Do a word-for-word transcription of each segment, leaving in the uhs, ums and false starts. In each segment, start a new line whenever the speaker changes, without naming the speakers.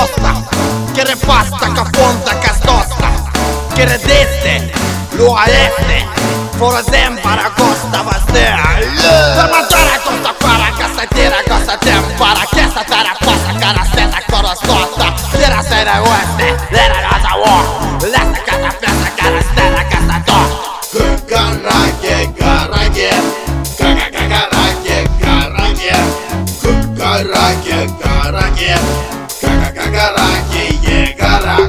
tosta, que repasta, que afonda, que estosta, que redeste, lo aeste, forasem para costa bastea. Per mangiare costa para, castatera, costa tempara, che sta terra passa, cara seta, corostosta, tira sera oeste, lera rosa war, lesta casa festa, cara stella, casa to.
Караке, караке, ка-ка-ка-караке, караке, караке, караке, ка-ка-ка-караке, егара.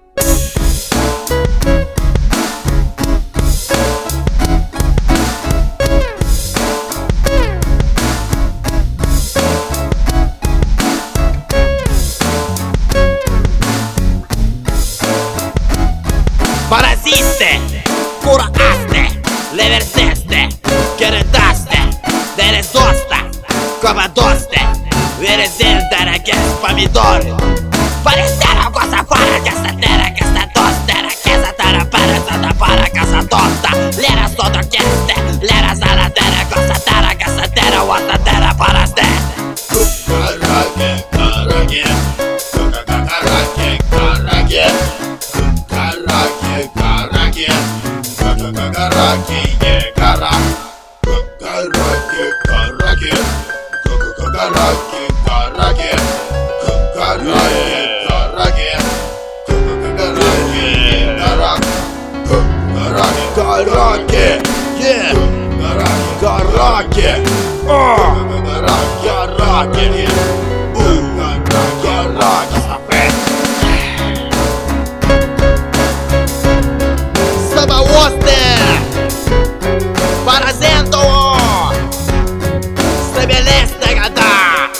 Parasiste, curaste, le verseste, que redaste, de resosta, comadoste, eres el tera que es pomidor. Parecera cosa para que esta tera, que esta tostera, que esta tera para esta para que esta tosta. Lera soto que este, lera sala tera, cosa tera, que esta tera, wasta tera para este.
Караке, караке, ка-ка-ка-караке, караке, караке, караке, ка-ка-ка-караке, егара. Караке, караке, ка-ка-ка-караке, караке, караке, караке, ка-ка-ка-караке, егара. Караке,
Yeah,
караке,
караке,
караке, караке, караке.
Самоосте, паразento, стабилисты года.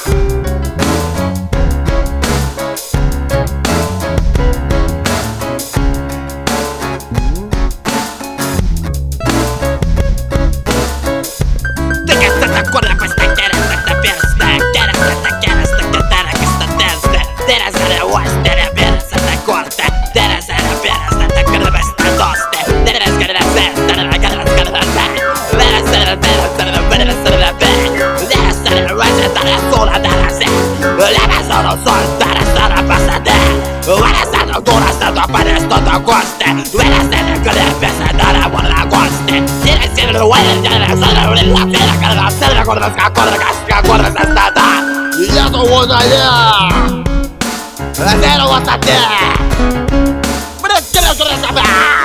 Ты que estás de acuerdo con esta que eres esta fiesta, que eres esta que eres esta que tera que esta testa, teres en el oeste, de vienes esta corte, teres en el vienes esta que debes esta toste, teres que debes esta, de la que debes que debes esta, veres en el veres en el veres en el veres, veres en el veres en el sola de la sed, veres en el sol, veres en el pasade, veres en el dura, se te aparece todo coste, veres en el que debes esta de buena coste, tienes en el huele, tienes en el la fiera que la celda con las cacuerdas, que acuerdas esta da, y ya no voy allá, la cero hasta ti, pero es que no quiero saber.